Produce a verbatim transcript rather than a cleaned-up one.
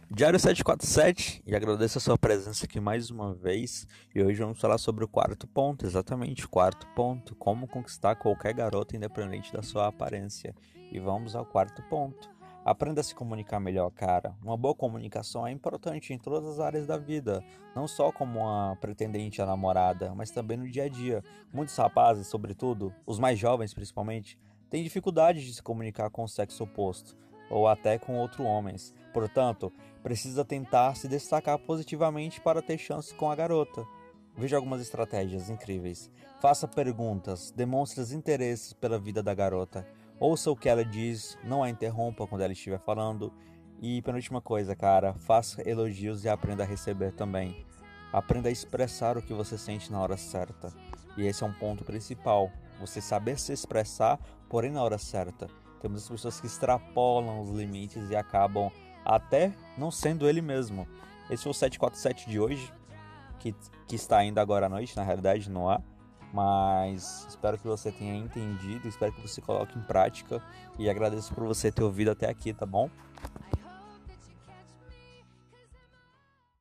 Diário setecentos e quarenta e sete, e agradeço a sua presença aqui mais uma vez. E hoje vamos falar sobre o quarto ponto, exatamente, o quarto ponto, como conquistar qualquer garota independente da sua aparência. E vamos ao quarto ponto. Aprenda a se comunicar melhor, cara. Uma boa comunicação é importante em todas as áreas da vida, não só como uma pretendente à namorada, mas também no dia a dia. Muitos rapazes, sobretudo, os mais jovens principalmente, têm dificuldade de se comunicar com o sexo oposto, ou até com outros homens. Portanto, precisa tentar se destacar positivamente para ter chance com a garota. Veja algumas estratégias incríveis. Faça perguntas, demonstre interesses pela vida da garota. Ouça o que ela diz, não a interrompa quando ela estiver falando. E penúltima coisa, cara, faça elogios e aprenda a receber também. Aprenda a expressar o que você sente na hora certa. E esse é um ponto principal. Você saber se expressar, porém na hora certa. Tem muitas pessoas que extrapolam os limites e acabam até não sendo ele mesmo. Esse foi o setecentos e quarenta e sete de hoje, que, que está ainda agora à noite, na realidade, no ar. Mas espero que você tenha entendido, espero que você coloque em prática e agradeço por você ter ouvido até aqui, tá bom?